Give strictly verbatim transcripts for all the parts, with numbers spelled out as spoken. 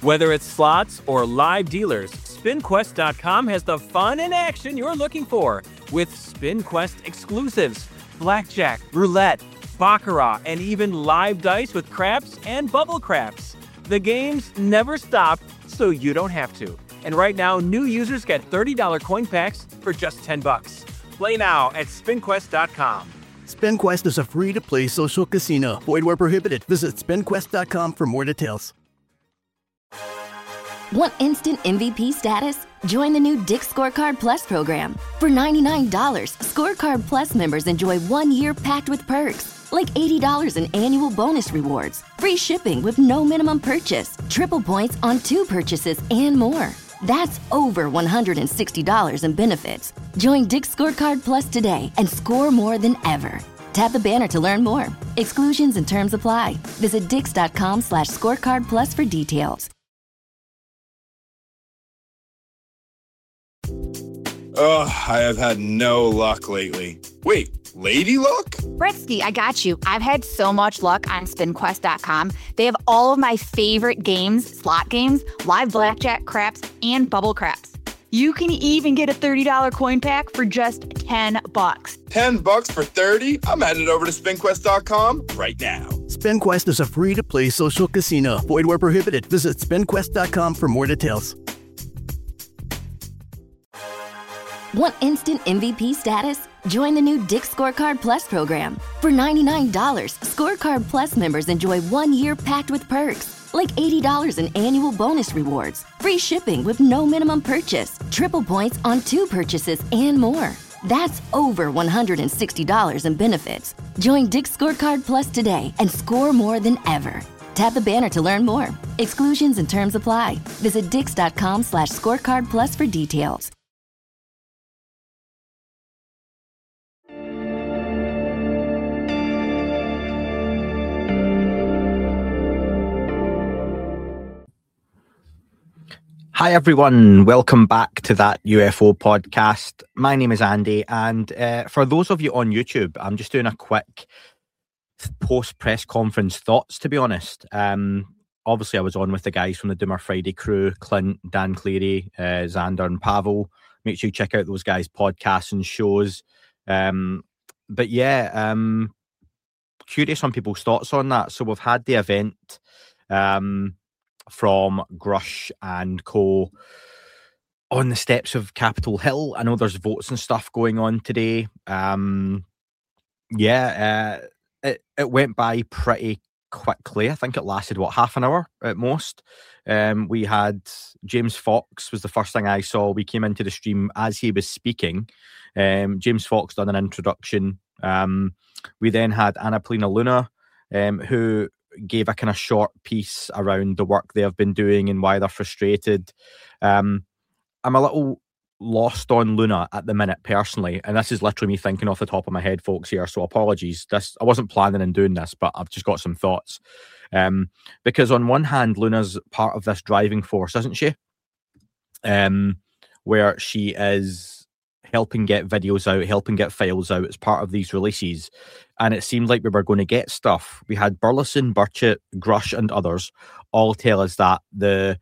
Whether it's slots or live dealers, spin quest dot com has the fun and action you're looking for with SpinQuest exclusives, blackjack, roulette, baccarat, and even live dice with craps and bubble craps. The games never stop, so you don't have to. And right now, new users get thirty dollars coin packs for just ten bucks. Play now at spin quest dot com. SpinQuest is a free-to-play social casino. Void where prohibited. Visit spin quest dot com for more details. Want instant M V P status? Join the new Dick's Scorecard Plus program. For ninety-nine dollars, Scorecard Plus members enjoy one year packed with perks, like eighty dollars in annual bonus rewards, free shipping with no minimum purchase, triple points on two purchases, and more. That's over one hundred sixty dollars in benefits. Join Dick's Scorecard Plus today and score more than ever. Tap the banner to learn more. Exclusions and terms apply. Visit dix.com slash scorecard plus for details. Ugh, I have had no luck lately. Wait, lady luck? Britsky, I got you. I've had so much luck on spin quest dot com. They have all of my favorite games, slot games, live blackjack, craps, and bubble craps. You can even get a thirty dollars coin pack for just ten bucks. ten bucks for thirty? I'm headed over to spin quest dot com right now. SpinQuest is a free-to-play social casino. Void where prohibited. Visit spin quest dot com for more details. Want instant M V P status? Join the new Dick's Scorecard Plus program. For ninety-nine dollars, Scorecard Plus members enjoy one year packed with perks, like eighty dollars in annual bonus rewards, free shipping with no minimum purchase, triple points on two purchases, and more. That's over one hundred sixty dollars in benefits. Join Dick's Scorecard Plus today and score more than ever. Tap the banner to learn more. Exclusions and terms apply. Visit dix.com slash scorecard plus for details. Hi everyone, welcome back to That U F O podcast. My name is Andy, and uh, for those of you on YouTube, I'm just doing a quick post-press conference thoughts, to be honest. Um, obviously, I was on with the guys from the Doomer Friday crew, Clint, Dan Cleary, uh, Xander and Pavel. Make sure you check out those guys' podcasts and shows. Um, but yeah, um, curious on people's thoughts on that. So we've had the event um, from Grush and co on the steps of Capitol Hill. I know there's votes and stuff going on today. Um, yeah, uh, it, it went by pretty quickly. I think it lasted, what, half an hour at most. Um, we had James Fox was the first thing I saw. We came into the stream as he was speaking. Um, James Fox done an introduction. Um, we then had Anna Polina Luna, um, who gave a kind of short piece around the work they have been doing and why they're frustrated. Um, I'm a little lost on Luna at the minute personally, and this is literally me thinking off the top of my head, folks, here, so apologies. This I wasn't planning on doing this, but I've just got some thoughts. Um, because on one hand, Luna's part of this driving force, isn't she? Um, where she is helping get videos out, helping get files out as part of these releases. And it seemed like we were going to get stuff. We had Burleson, Burchett, Grush, and others all tell us that the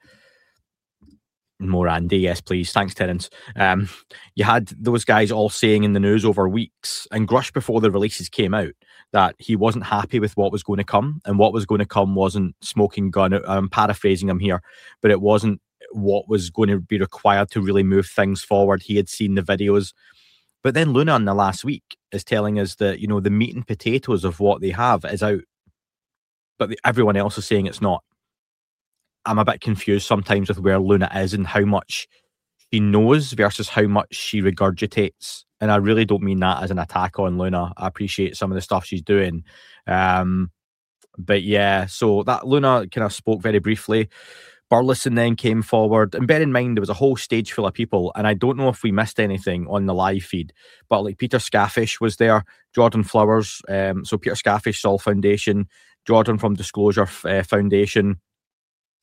more Andy, yes, please. Thanks, Terence. Um, you had those guys all saying in the news over weeks, and Grush before the releases came out, that he wasn't happy with what was going to come, and what was going to come wasn't smoking gun. I'm paraphrasing him here, but it wasn't what was going to be required to really move things forward. He had seen the videos. But then Luna in the last week is telling us that, you know, the meat and potatoes of what they have is out, but the, everyone else is saying it's not. I'm a bit confused sometimes with where Luna is and how much she knows versus how much she regurgitates. And I really don't mean that as an attack on Luna. I appreciate some of the stuff she's doing. Um, but yeah, so that Luna kind of spoke very briefly. Burleson then came forward, and bear in mind there was a whole stage full of people, and I don't know if we missed anything on the live feed, but like Peter Scaffish was there, Jordan Flowers, um, so Peter Scaffish, Sol Foundation, Jordan from Disclosure uh, Foundation,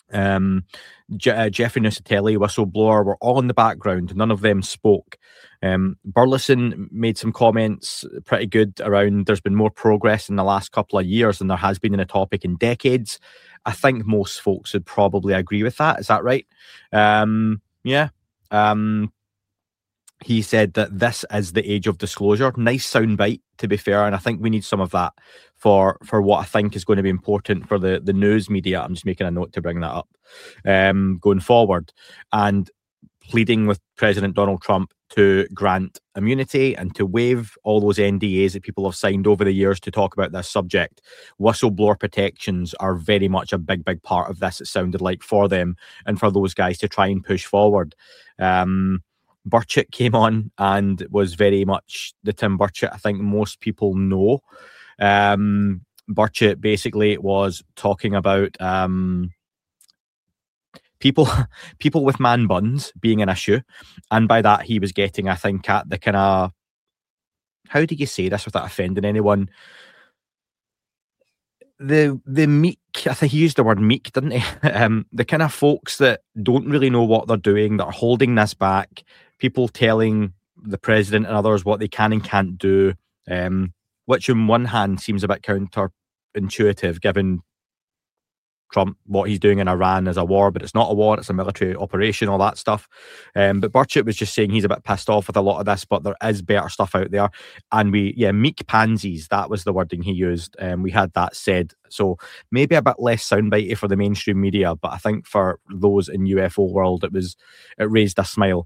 Um, Je- uh, Jeffrey Nusatelli, whistleblower, were all in the background. None of them spoke. Um, Burleson made some comments pretty good around there's been more progress in the last couple of years than there has been in a topic in decades. I think most folks would probably agree with that. Is that right? Um, yeah. Um, he said that this is the age of disclosure. Nice soundbite, to be fair, and I think we need some of that for for what I think is going to be important for the, the news media. I'm just making a note to bring that up um, going forward. And pleading with President Donald Trump to grant immunity and to waive all those N D As that people have signed over the years to talk about this subject. Whistleblower protections are very much a big, big part of this, it sounded like, for them and for those guys to try and push forward. Um, Burchett came on and was very much the Tim Burchett I think most people know. Um, Burchett basically was talking about um, people people with man buns being an issue, and by that he was getting, I think, at the kind of, how do you say this without offending anyone? The the meek, I think he used the word meek, didn't he? um, the kind of folks that don't really know what they're doing, that are holding this back, people telling the president and others what they can and can't do, um, which on one hand seems a bit counterintuitive given Trump, what he's doing in Iran is a war, but it's not a war, it's a military operation, all that stuff. Um, but Burchett was just saying he's a bit pissed off with a lot of this, but there is better stuff out there. And we, yeah, meek pansies, that was the wording he used. Um, we had that said. So maybe a bit less soundbitey for the mainstream media, but I think for those in U F O world, it was, it raised a smile.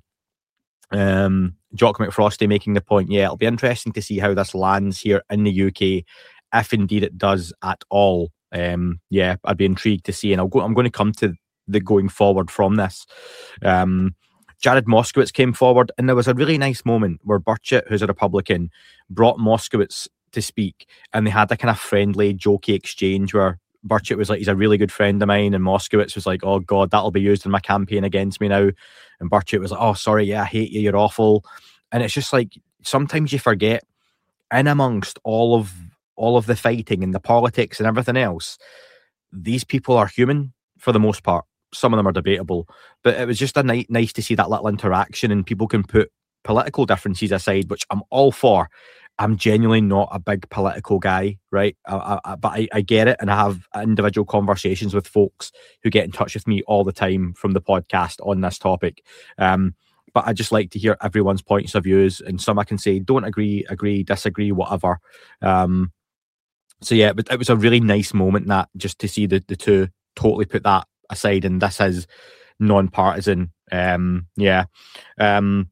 Um, Jock McFrosty making the point, yeah, it'll be interesting to see how this lands here in the U K, if indeed it does at all. Um, yeah, I'd be intrigued to see, and I'll go, I'm going to come to the going forward from this. Um, Jared Moskowitz came forward, and there was a really nice moment where Burchett, who's a Republican, brought Moskowitz to speak, and they had a kind of friendly, jokey exchange where Burchett was like, he's a really good friend of mine, and Moskowitz was like, oh God, that'll be used in my campaign against me now. And Burchett was like, oh, sorry, yeah, I hate you, you're awful. And it's just like, sometimes you forget, in amongst all of all of the fighting and the politics and everything else, these people are human for the most part. Some of them are debatable, but it was just a ni- nice to see that little interaction, and people can put political differences aside, which I'm all for. I'm genuinely not a big political guy, right? I, I, but I, I get it, and I have individual conversations with folks who get in touch with me all the time from the podcast on this topic. Um, but I just like to hear everyone's points of views, and some I can say don't agree, agree, disagree, whatever. Um, so yeah, but it was a really nice moment, that just to see the, the two totally put that aside, and this is non-partisan. Um, yeah. Um,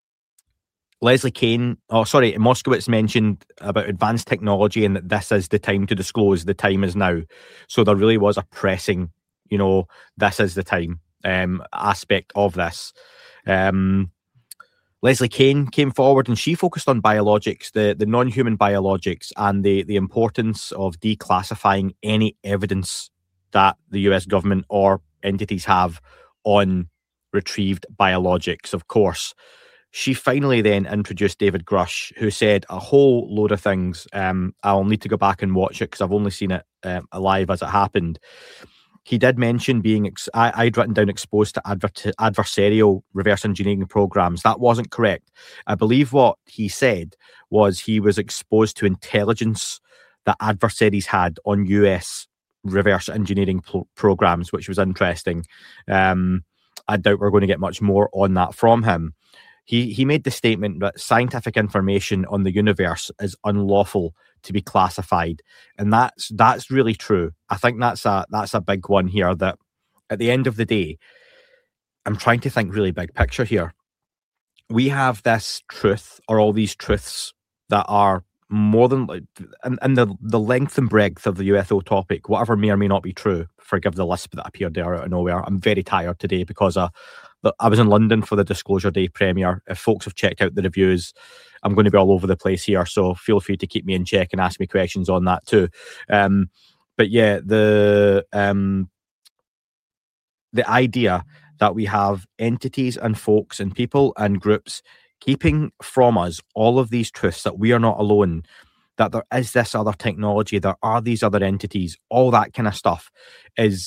Leslie Kane, oh sorry, Moskowitz mentioned about advanced technology and that this is the time to disclose, the time is now. So there really was a pressing, you know, this is the time um, aspect of this. Um, Leslie Kane came forward, and she focused on biologics, the, the non-human biologics, and the, the importance of declassifying any evidence that the U S government or entities have on retrieved biologics, of course. She finally then introduced David Grush, who said a whole load of things. Um, I'll need to go back and watch it because I've only seen it um, live as it happened. He did mention being, ex- I, I'd written down exposed to adver- adversarial reverse engineering programs. That wasn't correct. I believe what he said was he was exposed to intelligence that adversaries had on U S reverse engineering pro- programs, which was interesting. Um, I doubt we're going to get much more on that from him. He he made the statement that scientific information on the universe is unlawful to be classified, and that's that's really true. I think that's a that's a big one here. That at the end of the day, I'm trying to think really big picture here. We have this truth, or all these truths that are more than, and, and the the length and breadth of the U F O topic, whatever may or may not be true. Forgive the lisp that appeared there out of nowhere. I'm very tired today because uh, I was in London for the Disclosure Day premiere. If folks have checked out the reviews, I'm going to be all over the place here, so feel free to keep me in check and ask me questions on that too. Um, but yeah, the um, the idea that we have entities and folks and people and groups keeping from us all of these truths, that we are not alone, that there is this other technology, there are these other entities, all that kind of stuff is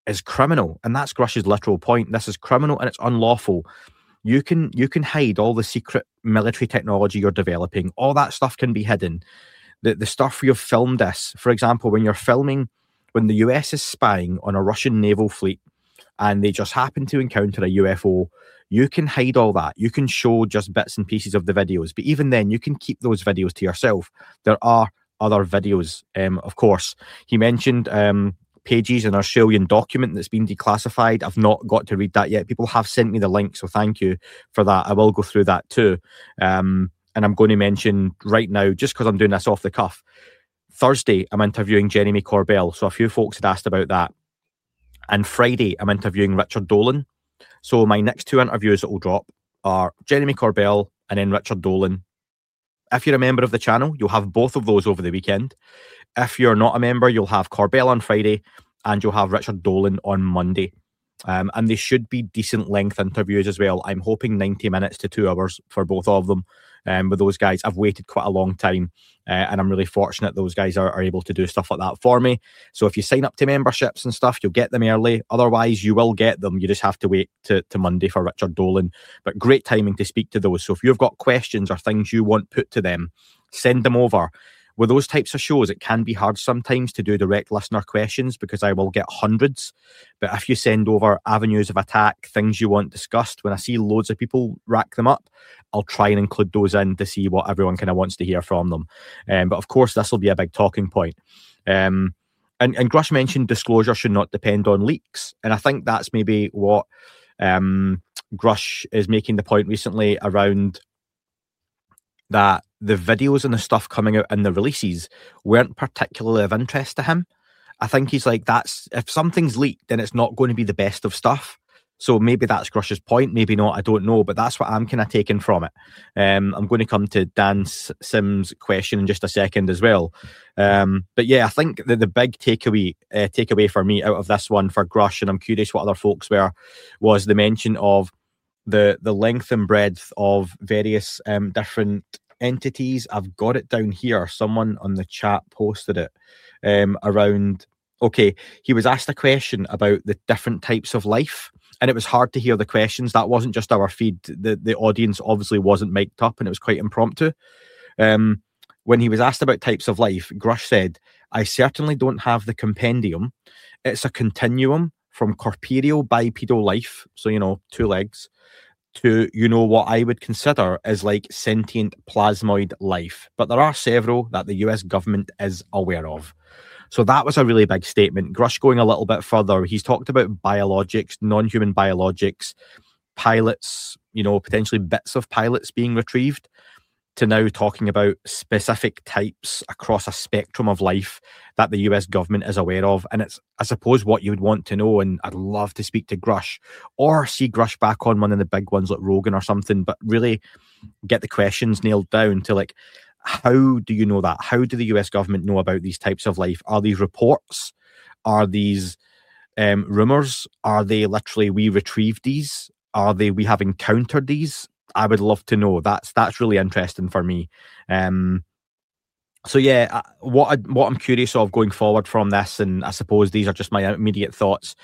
is criminal. And that's Grush's literal point. This is criminal and it's unlawful. You can you can hide all the secret military technology you're developing. All that stuff can be hidden. The the stuff you've filmed this, for example, when you're filming, when the U S is spying on a Russian naval fleet and they just happen to encounter a U F O, you can hide all that. You can show just bits and pieces of the videos. But even then, you can keep those videos to yourself. There are other videos, um, of course. He mentioned um, Pages, an Australian document that's been declassified. I've not got to read that yet. People have sent me the link, so thank you for that. I will go through that too. Um, and I'm going to mention right now, just because I'm doing this off the cuff, Thursday, I'm interviewing Jeremy Corbell. So a few folks had asked about that. And Friday, I'm interviewing Richard Dolan. So my next two interviews that will drop are Jeremy Corbell and then Richard Dolan. If you're a member of the channel, you'll have both of those over the weekend. If you're not a member, you'll have Corbell on Friday and you'll have Richard Dolan on Monday. Um, and they should be decent length interviews as well. I'm hoping ninety minutes to two hours for both of them um, with those guys. I've waited quite a long time uh, and I'm really fortunate those guys are, are able to do stuff like that for me. So if you sign up to memberships and stuff, you'll get them early. Otherwise, you will get them. You just have to wait to, to Monday for Richard Dolan. But great timing to speak to those. So if you've got questions or things you want put to them, send them over. With those types of shows, it can be hard sometimes to do direct listener questions because I will get hundreds. But if you send over avenues of attack, things you want discussed, when I see loads of people rack them up, I'll try and include those in to see what everyone kind of wants to hear from them. Um, but of course, this will be a big talking point. Um, and, and Grush mentioned disclosure should not depend on leaks. And I think that's maybe what um, Grush is making the point recently around that the videos and the stuff coming out in the releases weren't particularly of interest to him. I think he's like, that's if something's leaked, then it's not going to be the best of stuff. So maybe that's Grush's point, maybe not, I don't know, but that's what I'm kind of taking from it. Um, I'm going to come to Dan Sims' question in just a second as well. Um, but yeah, I think the, the big takeaway uh, takeaway for me out of this one for Grush, and I'm curious what other folks were, was the mention of the the length and breadth of various um, different entities. I've got it down here. Someone on the chat posted it um, around. Okay, he was asked a question about the different types of life, and it was hard to hear the questions. That wasn't just our feed. The the audience obviously wasn't mic'd up, and it was quite impromptu. Um, when he was asked about types of life, Grush said, "I certainly don't have the compendium. It's a continuum from corporeal bipedal life, so you know, two legs, to, you know, what I would consider as like sentient plasmoid life. But there are several that the U S government is aware of." So that was a really big statement. Grush going a little bit further, he's talked about biologics, non-human biologics, pilots, you know, potentially bits of pilots being retrieved, to now talking about specific types across a spectrum of life that the U S government is aware of. And it's, I suppose, what you would want to know, and I'd love to speak to Grush or see Grush back on one of the big ones like Rogan or something, but really get the questions nailed down to like, how do you know that? How do the U S government know about these types of life? Are these reports? Are these um, rumours? Are they literally, we retrieved these? Are they, we have encountered these? I would love to know. That's that's really interesting for me. Um, so yeah, what I, what I'm curious of going forward from this, and I suppose these are just my immediate thoughts.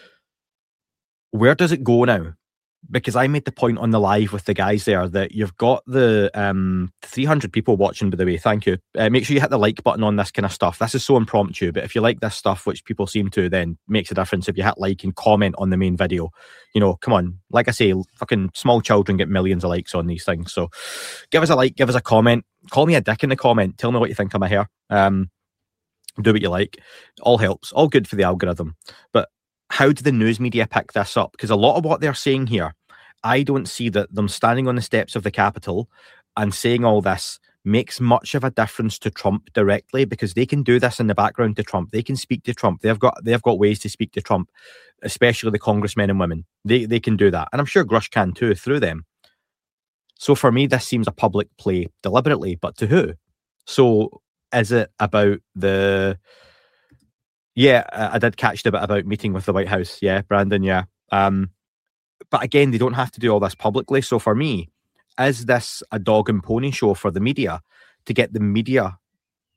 Where does it go now? Because I made the point on the live with the guys there that you've got the um, three hundred people watching, by the way. Thank you. Uh, make sure you hit the like button on this kind of stuff. This is so impromptu, but if you like this stuff, which people seem to, then makes a difference if you hit like and comment on the main video. You know, come on. Like I say, fucking small children get millions of likes on these things. So give us a like, give us a comment. Call me a dick in the comment. Tell me what you think of my hair. Um, do what you like. All helps. All good for the algorithm. But how do the news media pick this up? Because a lot of what they're saying here, I don't see that them standing on the steps of the Capitol and saying all this makes much of a difference to Trump directly, because they can do this in the background to Trump. They can speak to Trump. They've got they've got ways to speak to Trump, especially the congressmen and women. They they can do that. And I'm sure Grush can too through them. So for me, this seems a public play deliberately, but to who? So is it about the... Yeah, I did catch the bit about meeting with the White House. Yeah, Brandon, yeah. Um, but again, they don't have to do all this publicly. So for me, is this a dog and pony show for the media to get the media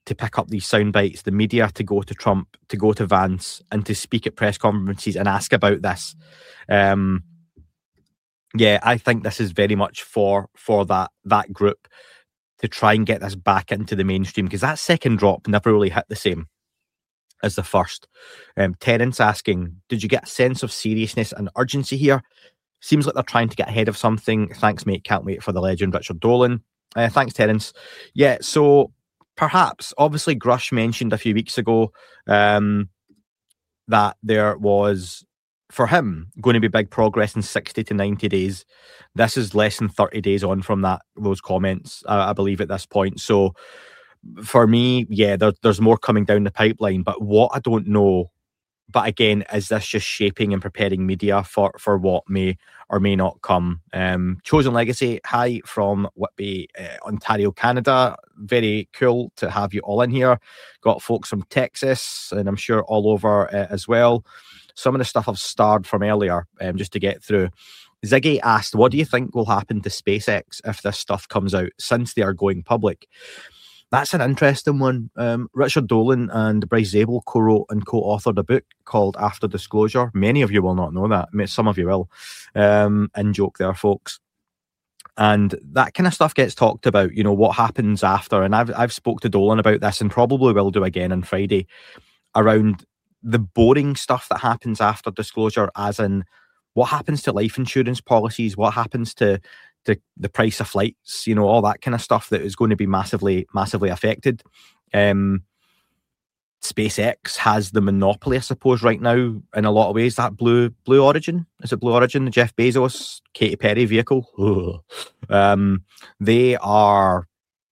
to pick up these sound bites, the media to go to Trump, to go to Vance, and to speak at press conferences and ask about this. Um, yeah, I think this is very much for for that that group to try and get this back into the mainstream, because that second drop never really hit the same as the first. Um, Terence asking, did you get a sense of seriousness and urgency here? Seems like they're trying to get ahead of something. Thanks, mate. Can't wait for the legend, Richard Dolan. Uh, thanks, Terence. Yeah, so perhaps, obviously, Grush mentioned a few weeks ago um, that there was, for him, going to be big progress in sixty to ninety days. This is less than thirty days on from that those comments, uh, I believe, at this point. So for me, yeah, there, there's more coming down the pipeline. But what I don't know, but again, is this just shaping and preparing media for, for what may or may not come? Um, Chosen Legacy, hi from Whitby, uh, Ontario, Canada. Very cool to have you all in here. Got folks from Texas, and I'm sure all over uh, as well. Some of the stuff I've starred from earlier, um, just to get through. Ziggy asked, what do you think will happen to SpaceX if this stuff comes out, since they are going public? That's an interesting one. Um, Richard Dolan and Bryce Zabel co-wrote and co-authored a book called After Disclosure. Many of you will not know that. Some of you will. Um, in joke there, folks. And that kind of stuff gets talked about, you know, what happens after. And I've I've spoke to Dolan about this, and probably will do again on Friday, around the boring stuff that happens after disclosure, as in what happens to life insurance policies, what happens to the, the price of flights, you know, all that kind of stuff that is going to be massively, massively affected. Um, SpaceX has the monopoly, I suppose, right now, in a lot of ways. That Blue Blue Origin, is it Blue Origin, the Jeff Bezos, Katy Perry vehicle? um, they are...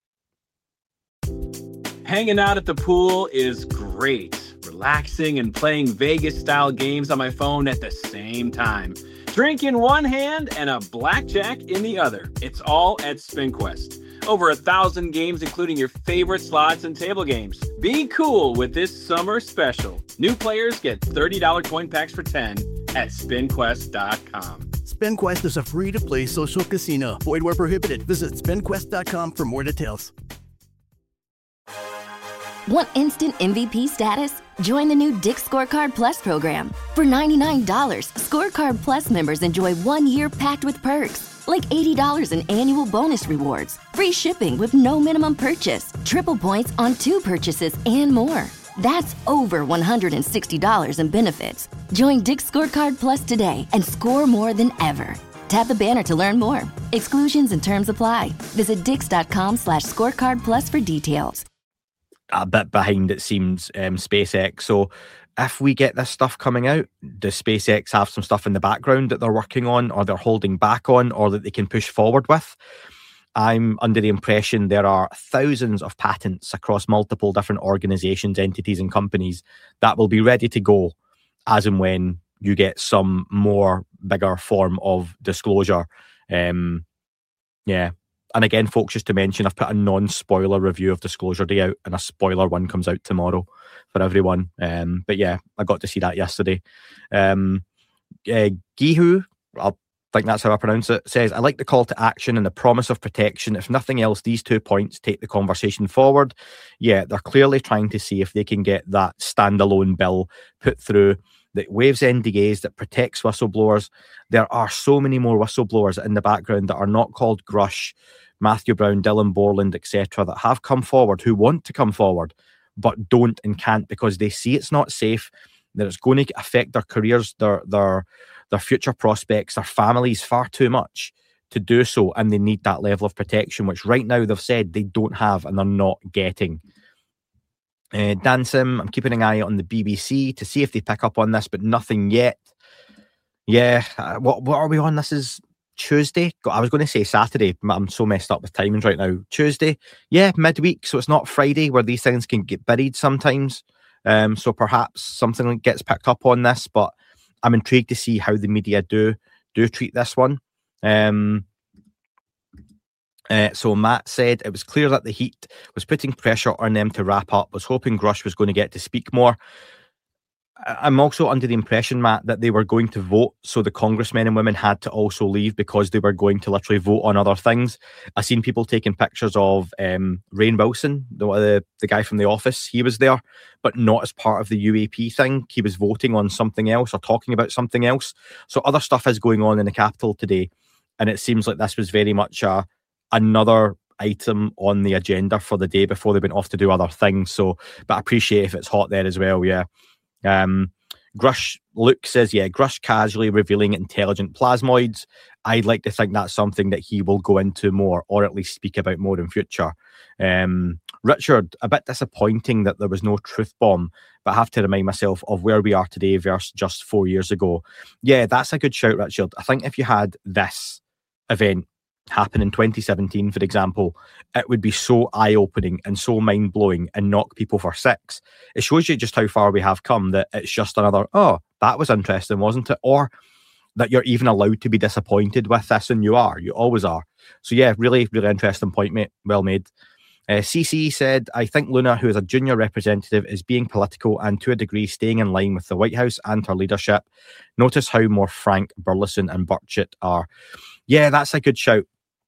Hanging out at the pool is great. Relaxing and playing Vegas-style games on my phone at the same time. Drink in one hand and a blackjack in the other. It's all at SpinQuest. Over a thousand games, including your favorite slots and table games. Be cool with this summer special. New players get thirty dollars coin packs for ten at spin quest dot com. SpinQuest is a free-to-play social casino. Void where prohibited. Visit spin quest dot com for more details. Want instant M V P status? Join the new Dick's Scorecard Plus program. For ninety-nine dollars, Scorecard Plus members enjoy one year packed with perks, like eighty dollars in annual bonus rewards, free shipping with no minimum purchase, triple points on two purchases, and more. That's over one hundred sixty dollars in benefits. Join Dick's Scorecard Plus today and score more than ever. Tap the banner to learn more. Exclusions and terms apply. Visit dix.com slash scorecard plus for details. A bit behind, it seems, um, SpaceX. So if we get this stuff coming out, does SpaceX have some stuff in the background that they're working on, or they're holding back on, or that they can push forward with? I'm under the impression there are thousands of patents across multiple different organizations, entities, and companies that will be ready to go as and when you get some more bigger form of disclosure. Um, yeah. And again, folks, just to mention, I've put a non-spoiler review of Disclosure Day out, and a spoiler one comes out tomorrow for everyone. Um, but yeah, I got to see that yesterday. Um, uh, Gihu, I think that's how I pronounce it, says, I like the call to action and the promise of protection. If nothing else, these two points take the conversation forward. Yeah, they're clearly trying to see if they can get that standalone bill put through that waives N D As, that protects whistleblowers. There are so many more whistleblowers in the background that are not called Grush, Matthew Brown, Dylan Borland, et cetera, that have come forward, who want to come forward, but don't and can't because they see it's not safe, that it's going to affect their careers, their their their future prospects, their families far too much to do so, and they need that level of protection, which right now they've said they don't have and they're not getting. Uh, Dan Sim, I'm keeping an eye on the B B C to see if they pick up on this, but nothing yet. Yeah, uh, what what are we on? This is Tuesday. I was going to say Saturday. I'm so messed up with timings right now. Tuesday, yeah, midweek. So it's not Friday, where these things can get buried sometimes. Um, so perhaps something gets picked up on this, but I'm intrigued to see how the media do do treat this one. Um, uh, so Matt said it was clear that the heat was putting pressure on them to wrap up. Was hoping Grush was going to get to speak more. I'm also under the impression, Matt, that they were going to vote, so the congressmen and women had to also leave because they were going to literally vote on other things. I've seen people taking pictures of um, Rainn Wilson, the, the the guy from The Office. He was there, but not as part of the U A P thing. He was voting on something else or talking about something else. So other stuff is going on in the Capitol today, and it seems like this was very much a, another item on the agenda for the day before they went off to do other things. So, but I appreciate if it's hot there as well, yeah. Um, Grush Luke says, yeah, Grush casually revealing intelligent plasmoids. I'd like to think that's something that he will go into more, or at least speak about more in future. Um, Richard, a bit disappointing that there was no truth bomb, but I have to remind myself of where we are today versus just four years ago. Yeah, that's a good shout, Richard. I think if you had this event happen in twenty seventeen, for example, it would be so eye-opening and so mind-blowing and knock people for six. It shows you just how far we have come, that it's just another, oh, that was interesting, wasn't it? Or that you're even allowed to be disappointed with this, and you are. You always are. So yeah, really, really interesting point, mate. Well made. Uh, C C said, I think Luna, who is a junior representative, is being political and to a degree staying in line with the White House and her leadership. Notice how more frank Burleson and Burchett are. Yeah, that's a good shout.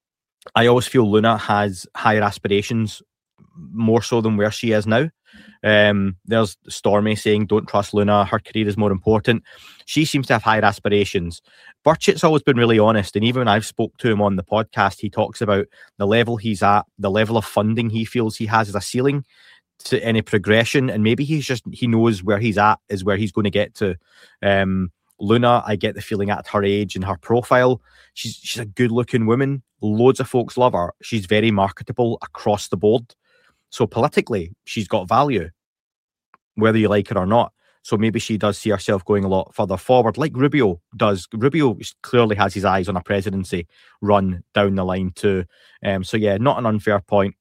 I always feel Luna has higher aspirations, more so than where she is now. Um, there's Stormy saying, don't trust Luna, her career is more important. She seems to have higher aspirations. Burchett's always been really honest, and even when I've spoke to him on the podcast, he talks about the level he's at, the level of funding he feels he has as a ceiling to any progression, and maybe he's just, he knows where he's at is where he's going to get to. Um, Luna, I get the feeling at her age and her profile, she's she's a good-looking woman. Loads of folks love her. She's very marketable across the board. So politically, she's got value, whether you like her or not. So maybe she does see herself going a lot further forward, like Rubio does. Rubio clearly has his eyes on a presidency run down the line too. Um, so yeah, not an unfair point.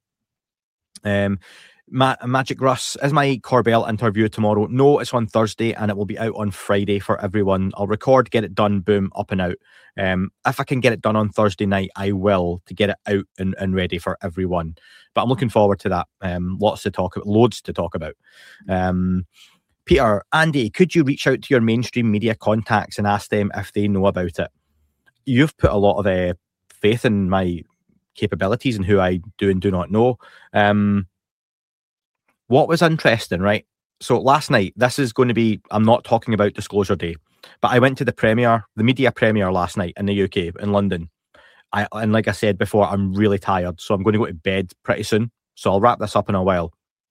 Um, Ma- Magic Russ, is my Corbell interview tomorrow? No, it's on Thursday and it will be out on Friday for everyone. I'll record, get it done, boom, up and out. Um, if I can get it done on Thursday night, I will, to get it out and, and ready for everyone. But I'm looking forward to that. Um, lots to talk about, loads to talk about. Um, Peter, Andy, could you reach out to your mainstream media contacts and ask them if they know about it? You've put a lot of uh, faith in my capabilities and who I do and do not know. Um, What was interesting, right? So last night, this is going to be, I'm not talking about Disclosure Day, but I went to the premiere, the media premiere last night in the U K, in London. I, and like I said before, I'm really tired, so I'm going to go to bed pretty soon. So I'll wrap this up in a while.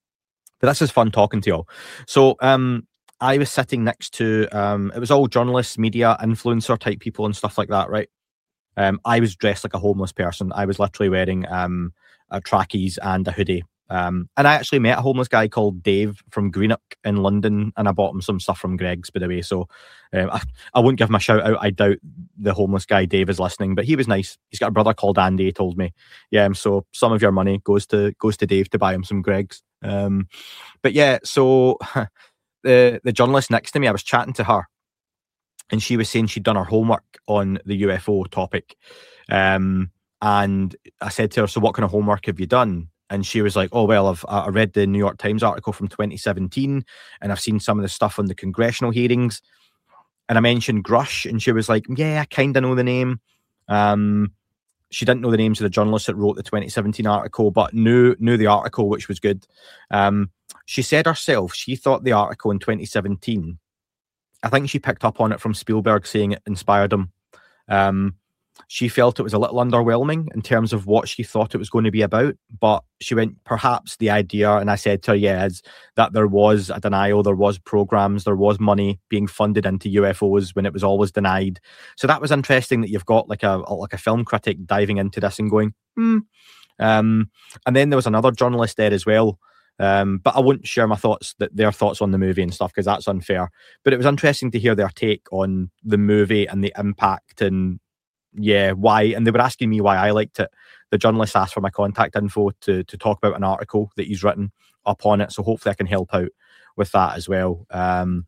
But this is fun talking to y'all. So um, I was sitting next to, um, it was all journalists, media, influencer type people and stuff like that, right? Um, I was dressed like a homeless person. I was literally wearing um, a trackies and a hoodie. Um, and I actually met a homeless guy called Dave from Greenock in London, and I bought him some stuff from Greg's, by the way. So um, I, I won't give him a shout out. I doubt the homeless guy Dave is listening, but he was nice. He's got a brother called Andy, he told me. Yeah, so some of your money goes to goes to Dave to buy him some Greg's. Um, but yeah, so the the journalist next to me, I was chatting to her, and she was saying she'd done her homework on the U F O topic. Um, and I said to her, so what kind of homework have you done? And she was like, oh, well, I've I read the New York Times article from twenty seventeen, and I've seen some of the stuff on the congressional hearings. And I mentioned Grush, and she was like, yeah, I kind of know the name. Um, she didn't know the names of the journalists that wrote the twenty seventeen article, but knew knew the article, which was good. Um, she said herself, she thought the article in twenty seventeen, I think she picked up on it from Spielberg saying it inspired him. Um, She felt it was a little underwhelming in terms of what she thought it was going to be about, but she went, perhaps the idea, and I said to her, yeah, is that there was a denial, there was programs, there was money being funded into U F Os when it was always denied. So that was interesting that you've got like a like a film critic diving into this and going, hmm. Um, and then there was another journalist there as well, um, but I wouldn't share my thoughts, that their thoughts on the movie and stuff, because that's unfair. But it was interesting to hear their take on the movie and the impact and yeah, why, and they were asking me why I liked it. The journalist asked for my contact info to to talk about an article that he's written up on it, so hopefully I can help out with that as well. Um,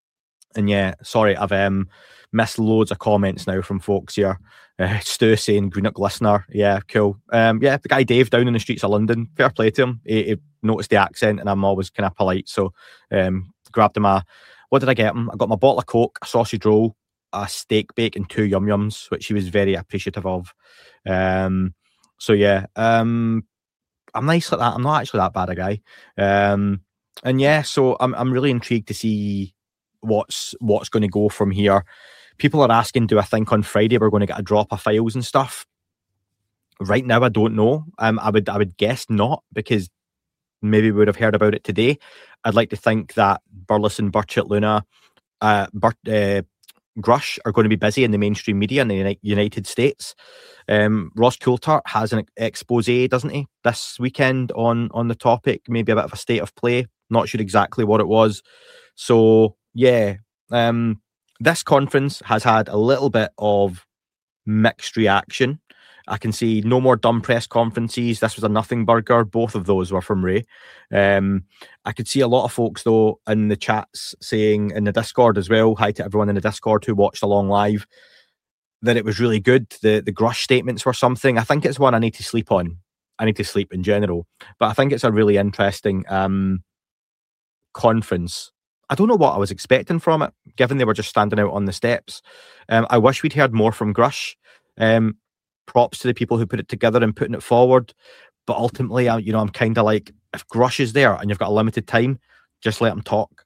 and yeah, sorry, I've um, missed loads of comments now from folks here. Uh, Stu saying Greenock listener, yeah, cool. Um, yeah, the guy Dave down in the streets of London, fair play to him. He, he noticed the accent, and I'm always kind of polite, so um, grabbed him a what did I get him? I got my bottle of Coke, a sausage roll, a steak bake, and two yum yums, which he was very appreciative of. Um, so yeah, um, I'm nice like that. I'm not actually that bad a guy. Um, and yeah, so I'm I'm really intrigued to see what's what's going to go from here. People are asking, do I think on Friday we're going to get a drop of files and stuff? Right now, I don't know. Um, I would I would guess not, because maybe we would have heard about it today. I'd like to think that Burleson, Burchett, Luna, uh, Bur- uh, Grush are going to be busy in the mainstream media in the Uni- United States. Um, Ross Coulthard has an expose, doesn't he, this weekend on, on the topic, maybe a bit of a state of play. Not sure exactly what it was. So, yeah, um, this conference has had a little bit of mixed reaction. I can see no more dumb press conferences. This was a nothing burger. Both of those were from Ray. Um, I could see a lot of folks, though, in the chats saying, in the Discord as well, hi to everyone in the Discord who watched along live, that it was really good. The the Grush statements were something. I think it's one I need to sleep on. I need to sleep in general. But I think it's a really interesting um, conference. I don't know what I was expecting from it, given they were just standing out on the steps. Um, I wish we'd heard more from Grush. Um, props to the people who put it together and putting it forward. But ultimately, I, you know, I'm kind of like, if Grush is there and you've got a limited time, just let him talk.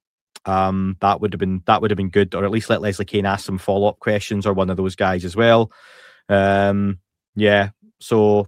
Um, that would have been that would have been good, or at least let Leslie Kane ask some follow up questions, or one of those guys as well. Um, yeah, so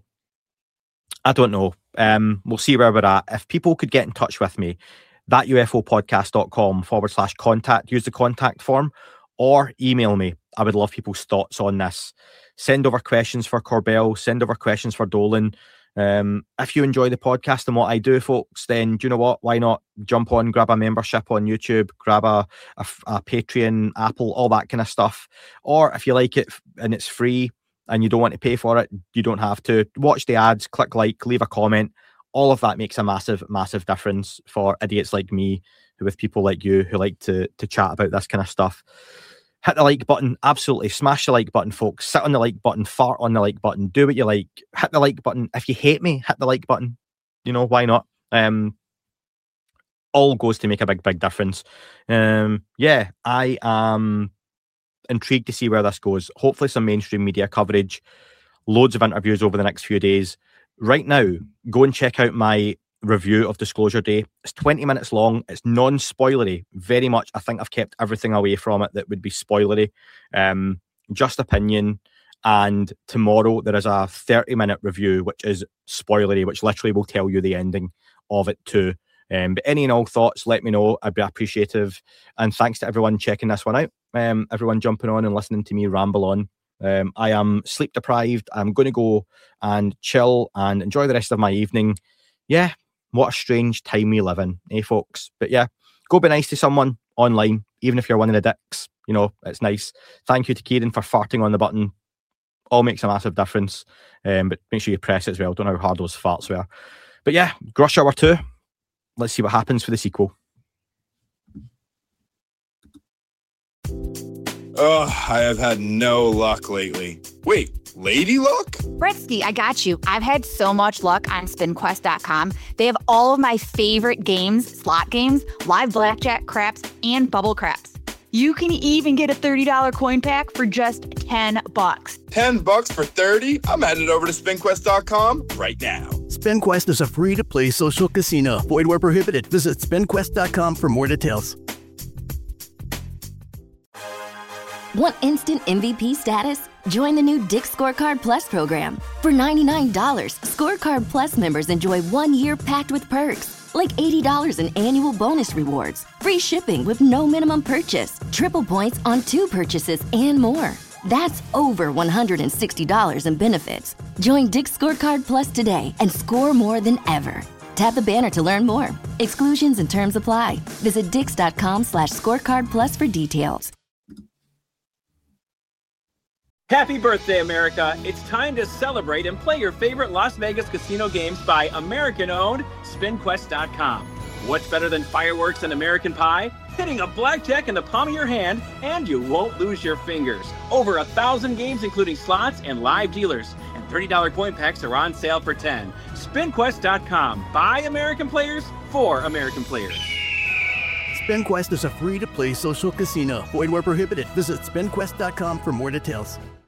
I don't know. Um, we'll see where we're at. If people could get in touch with me, that ufopodcast.com forward slash contact, use the contact form, or email me. I would love people's thoughts on this. Send over questions for Corbell, send over questions for Dolan. Um, if you enjoy the podcast and what I do, folks, then do you know what? Why not jump on, grab a membership on YouTube, grab a, a, a Patreon, Apple, all that kind of stuff. Or if you like it and it's free and you don't want to pay for it, you don't have to. Watch the ads, click like, leave a comment. All of that makes a massive, massive difference for idiots like me, who with people like you who like to to chat about this kind of stuff. Hit the like button, absolutely. Smash the like button, folks. Sit on the like button, fart on the like button, do what you like. Hit the like button. If you hate me, hit the like button. You know, why not? Um, all goes to make a big, big difference. Um, yeah, I am intrigued to see where this goes. Hopefully some mainstream media coverage, loads of interviews over the next few days. Right now, go and check out my review of Disclosure Day. It's twenty minutes long. It's non-spoilery. Very much, I think I've kept everything away from it that would be spoilery. Um, just opinion. And tomorrow there is a thirty minute review, which is spoilery, which literally will tell you the ending of it too. Um, but any and all thoughts, let me know. I'd be appreciative. And thanks to everyone checking this one out. Um, everyone jumping on and listening to me ramble on. Um, I am sleep deprived. I'm going to go and chill and enjoy the rest of my evening. Yeah, what a strange time we live in, eh, folks? But yeah, go be nice to someone online, even if you're one of the dicks. You know, it's nice. Thank you to Kieran for farting on the button. All makes a massive difference. Um, but make sure you press it as well. Don't know how hard those farts were. But yeah, Grush Hour two. Let's see what happens for the sequel. Oh, I have had no luck lately. Wait, lady luck? Bretsky, I got you. I've had so much luck on spin quest dot com. They have all of my favorite games, slot games, live blackjack, craps, and bubble craps. You can even get a thirty dollars coin pack for just ten bucks. ten bucks for thirty? I'm headed over to spin quest dot com right now. SpinQuest is a free-to-play social casino. Void where prohibited. Visit spin quest dot com for more details. Want instant M V P status? Join the new Dick's Scorecard Plus program. For ninety-nine dollars, Scorecard Plus members enjoy one year packed with perks, like eighty dollars in annual bonus rewards, free shipping with no minimum purchase, triple points on two purchases, and more. That's over one hundred sixty dollars in benefits. Join Dick's Scorecard Plus today and score more than ever. Tap the banner to learn more. Exclusions and terms apply. Visit dix.com slash scorecard plus for details. Happy birthday, America. It's time to celebrate and play your favorite Las Vegas casino games by American-owned spin quest dot com. What's better than fireworks and American pie? Hitting a blackjack in the palm of your hand, and you won't lose your fingers. Over a thousand games, including slots and live dealers. And thirty dollars coin packs are on sale for ten dollars. spin quest dot com. By American players, for American players. SpinQuest is a free-to-play social casino. Void where prohibited. Visit spin quest dot com for more details.